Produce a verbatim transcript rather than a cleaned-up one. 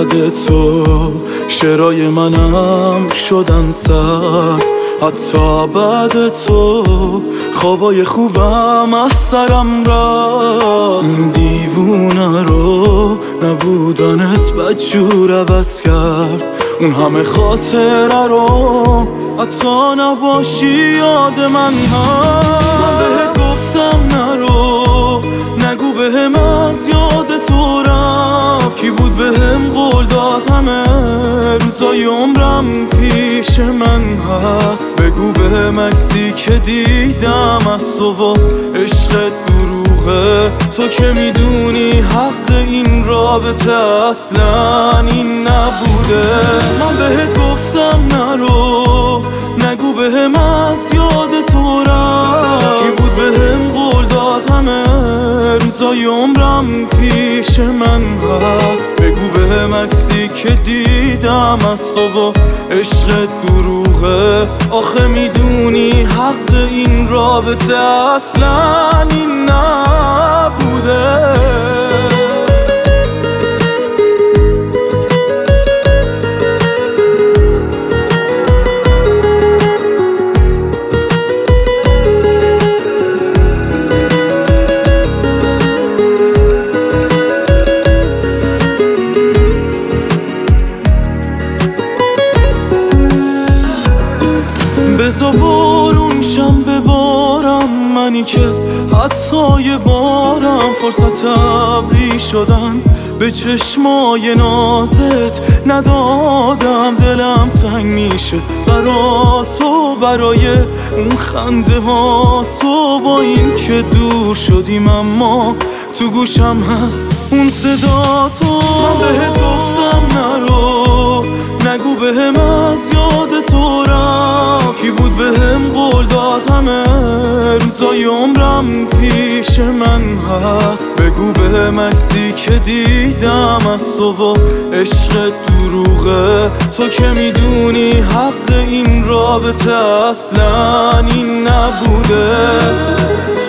بعد تو شعرهای منم شدن سرد، حتی بعد تو خوابای خوبم از سرم رفت. این دیوونه رو نبودنت بدجور عوض کرد، اون همه خاطره رو حتی نباشی یاد من هست. من بهت گفتم نرو، نگو بهم از یاد تو رفت. کی بود بهم قول داد همه روزای عمرم پیش من هست. بگو بهم عکسی که دیدم از تو و عشقت دروغه، تو که میدونی حق این رابطه اصلا این نبوده. من بهت گفتم نرو، نگو بهم از یاد تو رفت. کی بود بهم قول داد همه روزای عمرم پیش من هست. بگو بهم عکسی که دیدم از تو و عشقت دروغه، آخه میدونی حق این رابطه اصلا این نبوده. بذار بارون شم ببارم، منی که حتی یه بارم فرصت ابری شدن به چشمای نازت ندادم. دلم تنگ میشه برا تو، برای اون خنده ها تو. با این که دور شدیم اما تو گوشم هست اون صدا تو. من بهت گفتم نرو، نگو بهم از یاد تو رفت. کی بود بهم قول داد همه روزای عمرم پیش من هست. بگو بهم عکسی که دیدم از تو و عشقت دروغه، تو که میدونی حق این رابطه اصلا این نبوده.